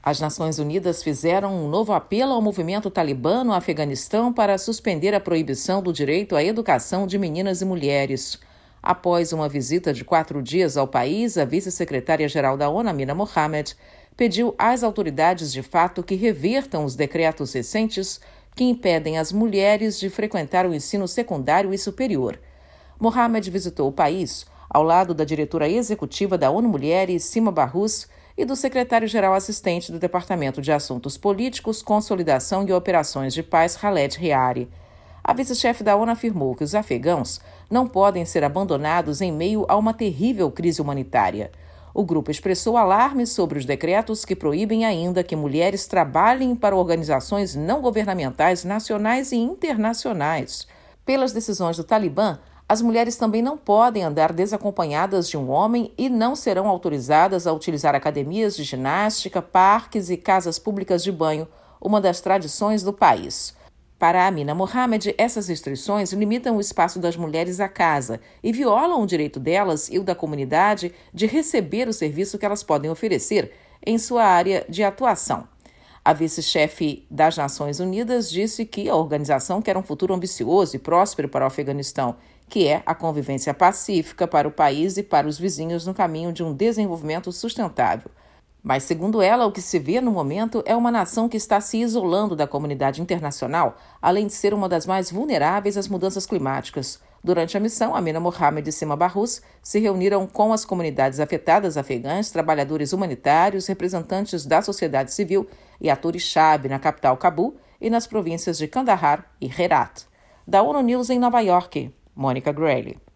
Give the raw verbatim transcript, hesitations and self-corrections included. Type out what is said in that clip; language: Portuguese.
As Nações Unidas fizeram um novo apelo ao movimento talibã no Afeganistão para suspender a proibição do direito à educação de meninas e mulheres. Após uma visita de quatro dias ao país, a vice-secretária-geral da ONU, Amina Mohamed, pediu às autoridades de fato que revertam os decretos recentes que impedem as mulheres de frequentar o ensino secundário e superior. Mohamed visitou o país ao lado da diretora executiva da ONU Mulheres, Sima Bahous, e do secretário-geral assistente do Departamento de Assuntos Políticos, Consolidação e Operações de Paz, Khaled Hairy. A vice-chefe da ONU afirmou que os afegãos não podem ser abandonados em meio a uma terrível crise humanitária. O grupo expressou alarme sobre os decretos que proíbem ainda que mulheres trabalhem para organizações não governamentais nacionais e internacionais. Pelas decisões do Talibã, as mulheres também não podem andar desacompanhadas de um homem e não serão autorizadas a utilizar academias de ginástica, parques e casas públicas de banho, uma das tradições do país. Para Amina Mohamed, essas restrições limitam o espaço das mulheres à casa e violam o direito delas e o da comunidade de receber o serviço que elas podem oferecer em sua área de atuação. A vice-chefe das Nações Unidas disse que a organização quer um futuro ambicioso e próspero para o Afeganistão, que é a convivência pacífica para o país e para os vizinhos no caminho de um desenvolvimento sustentável. Mas, segundo ela, o que se vê no momento é uma nação que está se isolando da comunidade internacional, além de ser uma das mais vulneráveis às mudanças climáticas. Durante a missão, Amina Mohamed e Sima Bahous se reuniram com as comunidades afetadas afegãs, trabalhadores humanitários, representantes da sociedade civil e atores-chave na capital Cabul e nas províncias de Kandahar e Herat. Da ONU News em Nova York, Mônica Grayle.